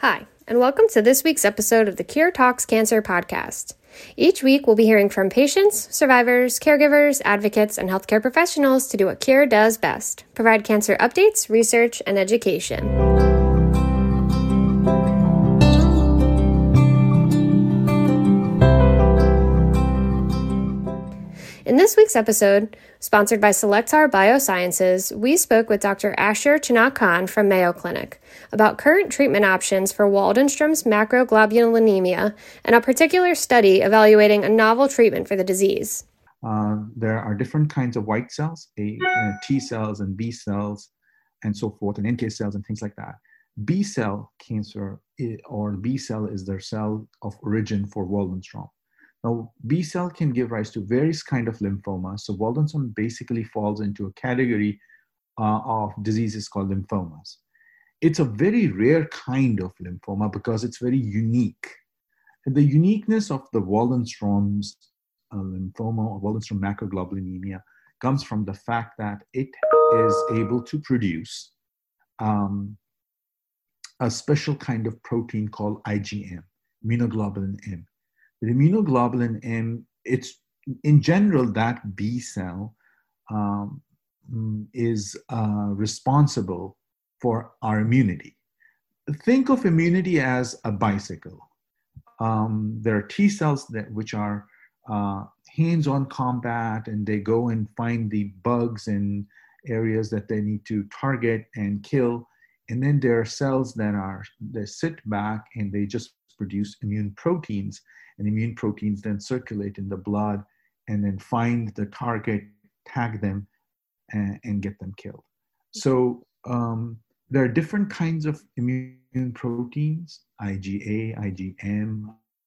Hi, and welcome to this week's episode of the Cure Talks Cancer podcast. Each week, we'll be hearing from patients, survivors, caregivers, advocates, and healthcare professionals to do what Cure does best: provide cancer updates, research, and education. In this week's episode, sponsored by Cellectar Biosciences, we spoke with Dr. Asher Chinock-Khan from Mayo Clinic about current treatment options for Waldenstrom's macroglobulinemia and a particular study evaluating a novel treatment for the disease. There are different kinds of white cells, T cells and B cells, and so forth, and NK cells and things like that. B cell cancer, or B cell, is their cell of origin for Waldenstrom. Now, B cell can give rise to various kinds of lymphomas. So Waldenstrom basically falls into a category of diseases called lymphomas. It's a very rare kind of lymphoma because it's very unique. And the uniqueness of the Waldenstrom's lymphoma or Waldenstrom macroglobulinemia comes from the fact that it is able to produce a special kind of protein called IgM, immunoglobulin M. The immunoglobulin M, it's in general that B cell is responsible for our immunity. Think of immunity as a bicycle. There are T cells which are hands-on combat, and they go and find the bugs and areas that they need to target and kill. And then there are cells that sit back and they just produce immune proteins. And immune proteins then circulate in the blood and then find the target, tag them, and get them killed. So there are different kinds of immune proteins: IgA, IgM,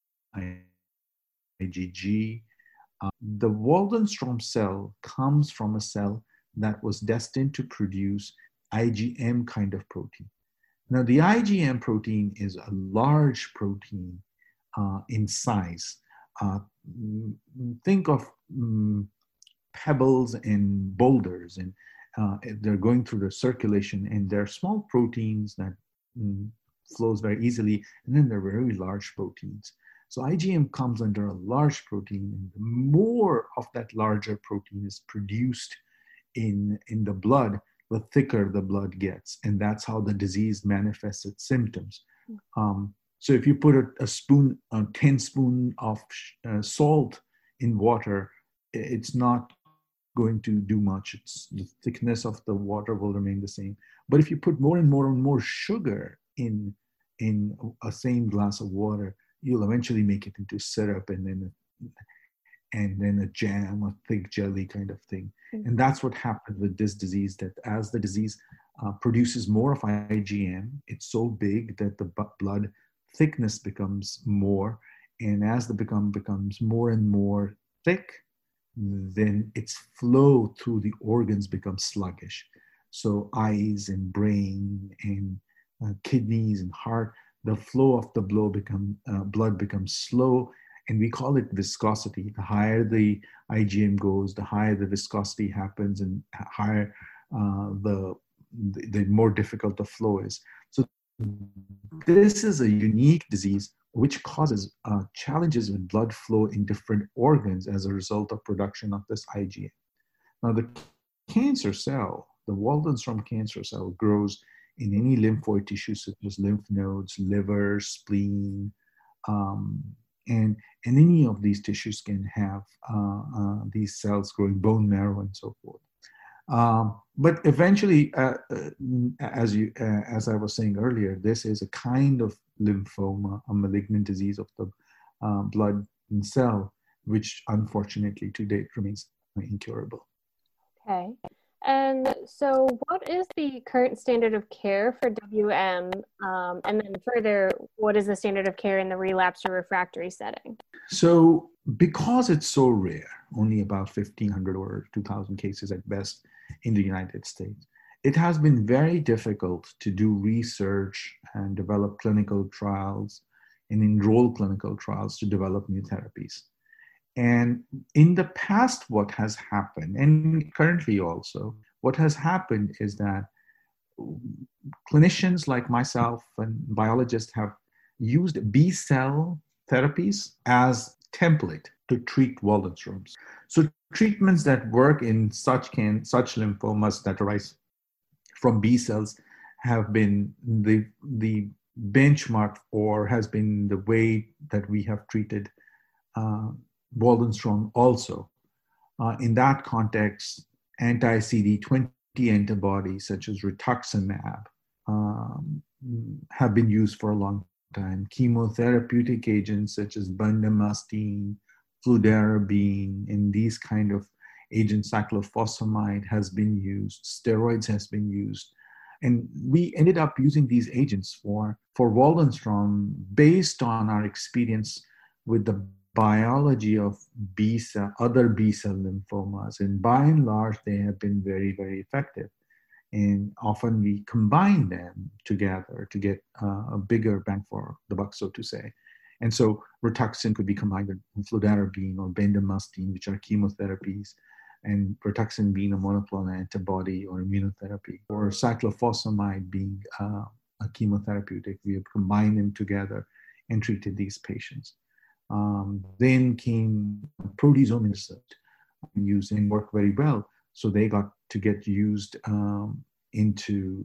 IgG. The Waldenstrom cell comes from a cell that was destined to produce IgM kind of protein. Now, the IgM protein is a large protein in size. Think of pebbles and boulders, and they're going through the circulation, and they're small proteins that flows very easily, and then they're very large proteins. So IgM comes under a large protein, and the more of that larger protein is produced in the blood, the thicker the blood gets, and that's how the disease manifests its symptoms. So if you put a 10 spoon of salt in water, it's not going to do much. The thickness of the water will remain the same. But if you put more and more and more sugar in a same glass of water, you'll eventually make it into syrup and then a jam, a thick jelly kind of thing. Mm-hmm. And that's what happened with this disease, that as the disease produces more of IgM, it's so big that the blood thickness becomes more, and as the becomes more and more thick, then its flow through the organs becomes sluggish. So eyes and brain and kidneys and heart, the flow of the blood becomes slow, and we call it viscosity. The higher the IgM goes, the higher the viscosity happens, and higher the more difficult the flow is. So this is a unique disease which causes challenges with blood flow in different organs as a result of production of this IgM. Now, the cancer cell, the Waldenstrom cancer cell, grows in any lymphoid tissue such as lymph nodes, liver, spleen, and any of these tissues can have these cells growing, bone marrow, and so forth. But eventually, as I was saying earlier, this is a kind of lymphoma, a malignant disease of the blood and cell, which unfortunately to date remains incurable. Okay. And so what is the current standard of care for WM? And then further, what is the standard of care in the relapsed or refractory setting? So because it's so rare, only about 1,500 or 2,000 cases at best in the United States, it has been very difficult to do research and develop clinical trials and enroll clinical trials to develop new therapies. And in the past, what has happened, and currently also, what has happened is that clinicians like myself and biologists have used B cell therapies as template to treat Waldenstrom's. So treatments that work in such lymphomas that arise from B cells have been the benchmark, or has been the way that we have treated Waldenstrom also. In that context, anti-CD20 antibodies such as rituximab have been used for a long time. Chemotherapeutic agents such as bendamustine, fludarabine, and these kind of agents, cyclophosphamide has been used, steroids has been used. And we ended up using these agents for Waldenstrom based on our experience with the biology of other B cell lymphomas. And by and large, they have been very, very effective. And often we combine them together to get a bigger bang for the buck, so to say. And so Rituxan could be combined with fludarabine or bendamustine, which are chemotherapies, and Rituxan being a monoclonal antibody or immunotherapy, or cyclophosphamide being a chemotherapeutic. We have combined them together and treated these patients. Then came proteasome insert, used and worked very well. So they got to get used and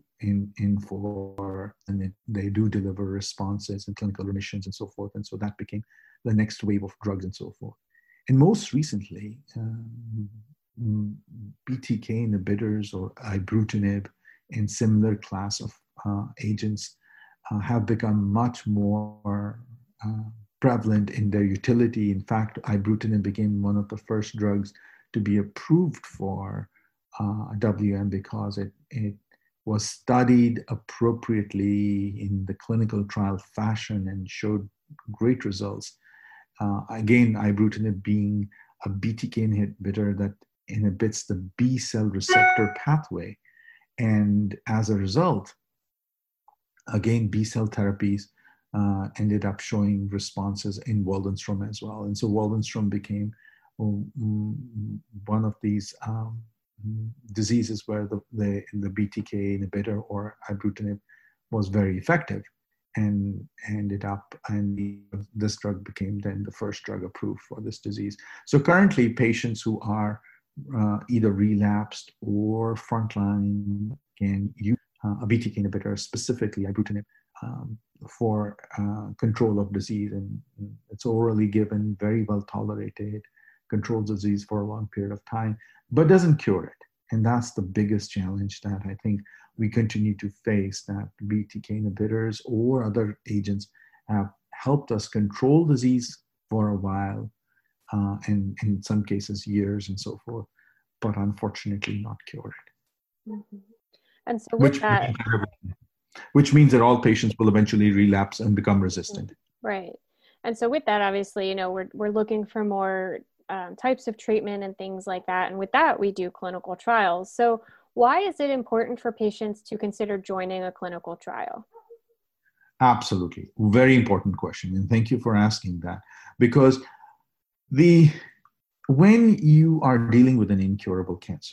they do deliver responses and clinical remissions and so forth. And so that became the next wave of drugs and so forth. And most recently, BTK inhibitors or ibrutinib and similar class of agents have become much more prevalent in their utility. In fact, ibrutinib became one of the first drugs to be approved for WM because it was studied appropriately in the clinical trial fashion and showed great results. Again, ibrutinib being a BTK inhibitor that inhibits the B cell receptor pathway. And as a result, again, B cell therapies ended up showing responses in Waldenstrom as well. And so Waldenstrom became one of these diseases where the BTK inhibitor or ibrutinib was very effective, and this drug became then the first drug approved for this disease. So currently, patients who are either relapsed or frontline can use a BTK inhibitor, specifically ibrutinib, for control of disease, and it's orally given, very well tolerated, controls disease for a long period of time, but doesn't cure it. And that's the biggest challenge that I think we continue to face, that BTK inhibitors or other agents have helped us control disease for a while, and in some cases years and so forth, but unfortunately not cure it. Mm-hmm. And so with which means that all patients will eventually relapse and become resistant. Right. And so with that, obviously, we're looking for more types of treatment and things like that. And with that, we do clinical trials. So why is it important for patients to consider joining a clinical trial? Absolutely. Very important question. And thank you for asking that. Because when you are dealing with an incurable cancer,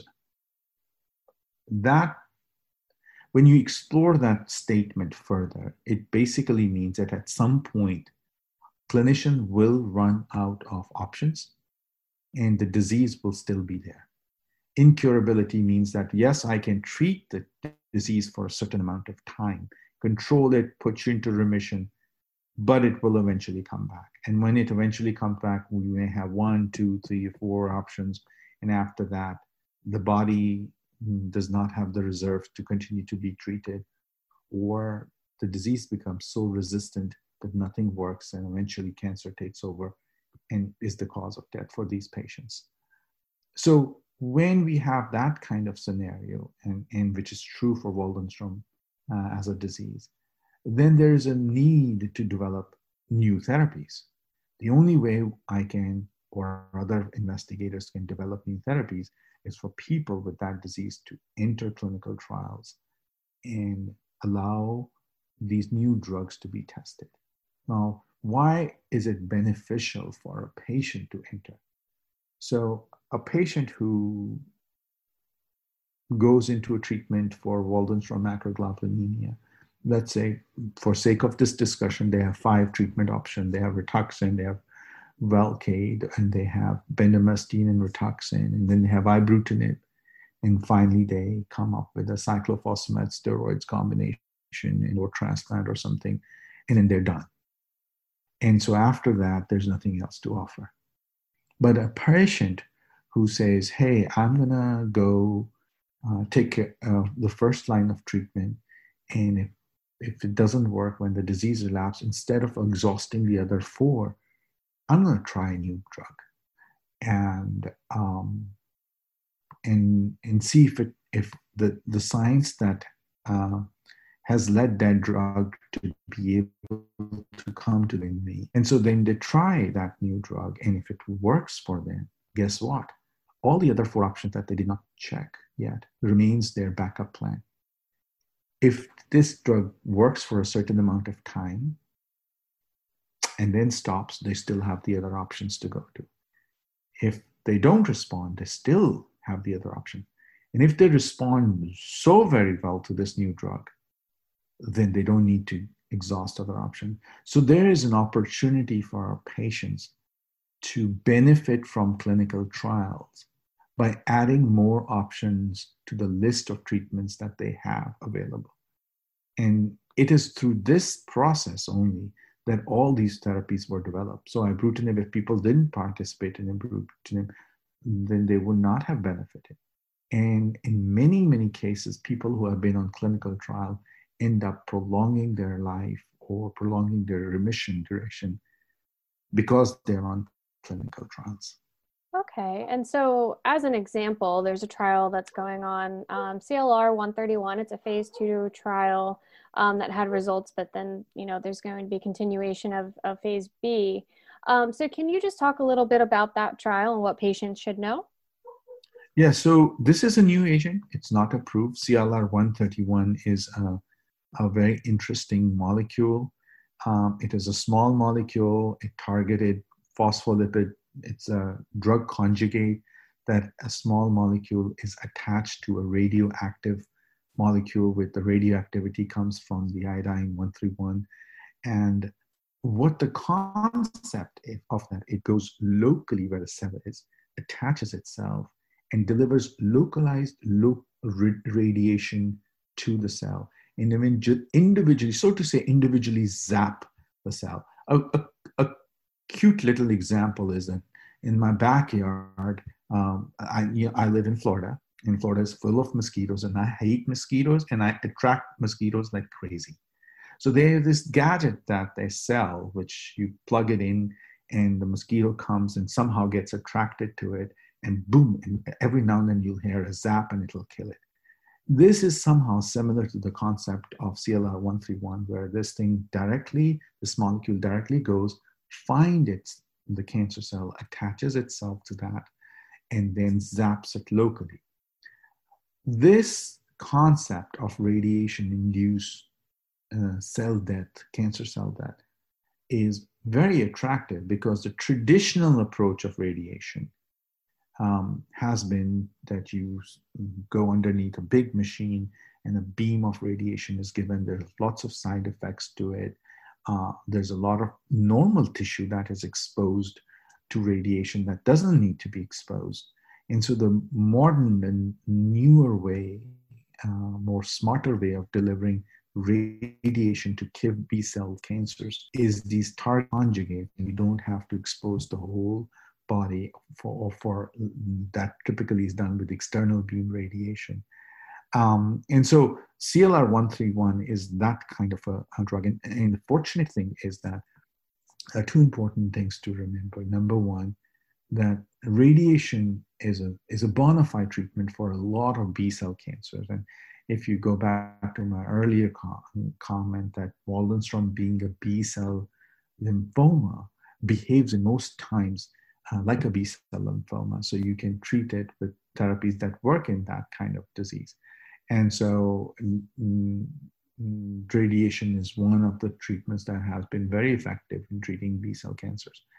when you explore that statement further, it basically means that at some point, clinician will run out of options and the disease will still be there. Incurability means that, yes, I can treat the disease for a certain amount of time, control it, put you into remission, but it will eventually come back. And when it eventually comes back, we may have 1, 2, 3, 4 options. And after that, the body does not have the reserve to continue to be treated, or the disease becomes so resistant that nothing works, and eventually cancer takes over and is the cause of death for these patients. So when we have that kind of scenario, and which is true for Waldenstrom as a disease, then there is a need to develop new therapies. The only way I can, or other investigators can, develop new therapies is for people with that disease to enter clinical trials and allow these new drugs to be tested. Now, why is it beneficial for a patient to enter? So a patient who goes into a treatment for Waldenstrom macroglobulinemia. Let's say, for sake of this discussion, they have 5 treatment options. They have Rituxan, they have Velcade, and they have bendamustine and Rituxan, and then they have ibrutinib. And finally, they come up with a cyclophosphamide steroids combination or transplant or something, and then they're done. And so after that, there's nothing else to offer. But a patient who says, hey, I'm going to go take care of the first line of treatment, and if it doesn't work when the disease relapses, instead of exhausting the other 4, I'm going to try a new drug and see if the science that has led that drug to be able to come to me. And so then they try that new drug, and if it works for them, guess what? All the other 4 options that they did not check yet remains their backup plan. If this drug works for a certain amount of time and then stops, they still have the other options to go to. If they don't respond, they still have the other option. And if they respond so very well to this new drug, then they don't need to exhaust other options. So there is an opportunity for our patients to benefit from clinical trials by adding more options to the list of treatments that they have available. And it is through this process only that all these therapies were developed. So ibrutinib, if people didn't participate in ibrutinib, then they would not have benefited. And in many, many cases, people who have been on clinical trial end up prolonging their life or prolonging their remission duration because they're on clinical trials. Okay. And so, as an example, there's a trial that's going on, CLR 131. It's a phase 2 trial that had results, but then, there's going to be continuation of phase B. So can you just talk a little bit about that trial and what patients should know? Yeah, so this is a new agent. It's not approved. CLR 131 is a very interesting molecule. It is a small molecule. It targeted phospholipid. It's a drug conjugate that a small molecule is attached to a radioactive molecule with the radioactivity comes from the iodine 131. And what the concept of that, it goes locally where the cell is, attaches itself, and delivers localized radiation to the cell. And individually, so to say, individually zap the cell. A cute little example is that in my backyard, I live in Florida, and Florida is full of mosquitoes, and I hate mosquitoes, and I attract mosquitoes like crazy. So they have this gadget that they sell, which you plug it in, and the mosquito comes and somehow gets attracted to it, and boom, and every now and then you'll hear a zap and it'll kill it. This is somehow similar to the concept of CLR 131, where this molecule directly goes, finds the cancer cell, attaches itself to that, and then zaps it locally. This concept of radiation-induced cell death, cancer cell death, is very attractive because the traditional approach of radiation has been that you go underneath a big machine and a beam of radiation is given. There's lots of side effects to it. There's a lot of normal tissue that is exposed to radiation that doesn't need to be exposed. And so the modern and newer way, more smarter way of delivering radiation to kill B-cell cancers is these target conjugates. You don't have to expose the whole body for that typically is done with external beam radiation. And so CLR 131 is that kind of a drug. And the fortunate thing is that there are 2 important things to remember. Number one, that radiation is a bona fide treatment for a lot of B-cell cancers. And if you go back to my earlier comment that Waldenstrom being a B-cell lymphoma behaves in most times like a B-cell lymphoma. So you can treat it with therapies that work in that kind of disease. And so radiation is one of the treatments that has been very effective in treating B-cell cancers.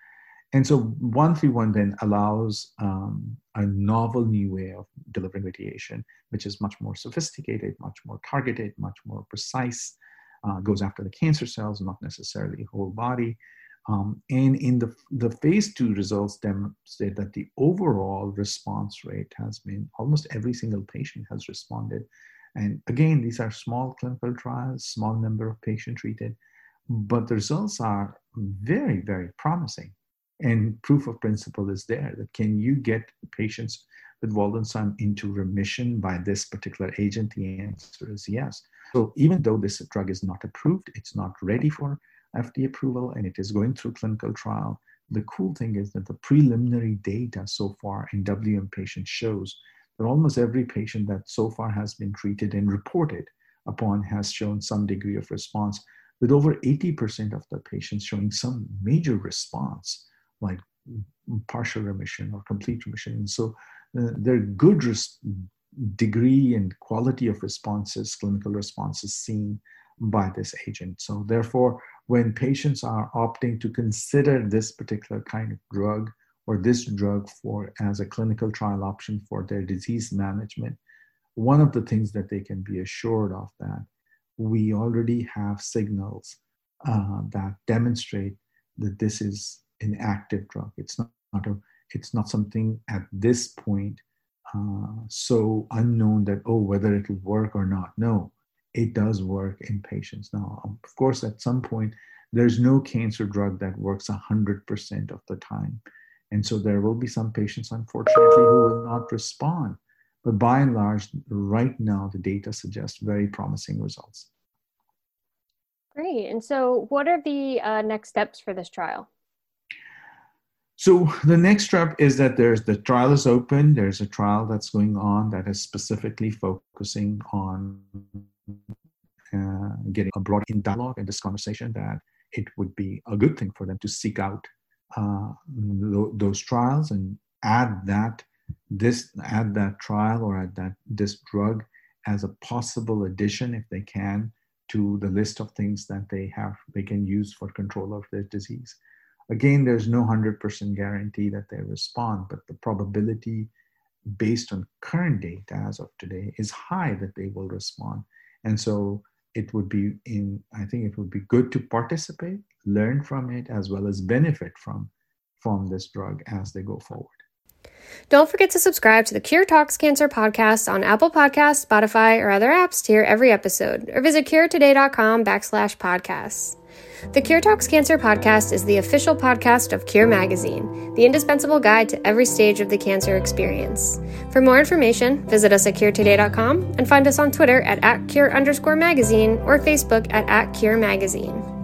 And so 131 then allows a novel new way of delivering radiation, which is much more sophisticated, much more targeted, much more precise, goes after the cancer cells, not necessarily whole body. And in the phase 2 results demonstrate that the overall response rate has been, almost every single patient has responded. And again, these are small clinical trials, small number of patients treated, but the results are very, very promising. And proof of principle is there, that can you get patients with Waldenström into remission by this particular agent? The answer is yes. So even though this drug is not approved, it's not ready for FDA approval, and it is going through clinical trial, the cool thing is that the preliminary data so far in WM patients shows that almost every patient that so far has been treated and reported upon has shown some degree of response, with over 80% of the patients showing some major response, like partial remission or complete remission. And so there are good degree and quality of responses, clinical responses seen by this agent. So therefore, when patients are opting to consider this particular kind of drug or this drug as a clinical trial option for their disease management, one of the things that they can be assured of that we already have signals that demonstrate that this is an active drug. It's not something at this point so unknown that, whether it'll work or not. No, it does work in patients. Now, of course, at some point, there's no cancer drug that works 100% of the time. And so there will be some patients, unfortunately, who will not respond. But by and large, right now, the data suggests very promising results. Great. And so what are the next steps for this trial? So the next step is that the trial is open. There's a trial that's going on that is specifically focusing on getting a broad in dialogue and this conversation, that it would be a good thing for them to seek out those trials and add that trial or add this drug as a possible addition, if they can, to the list of things that they can use for control of their disease. Again, there's no 100% guarantee that they respond, but the probability based on current data as of today is high that they will respond. And so I think it would be good to participate, learn from it, as well as benefit from this drug as they go forward. Don't forget to subscribe to the Cure Talks Cancer podcast on Apple Podcasts, Spotify, or other apps to hear every episode, or visit curetoday.com/podcasts. The Cure Talks Cancer podcast is the official podcast of Cure Magazine, the indispensable guide to every stage of the cancer experience. For more information, visit us at curetoday.com and find us on Twitter at @Cure_Magazine or Facebook at @Cure Magazine.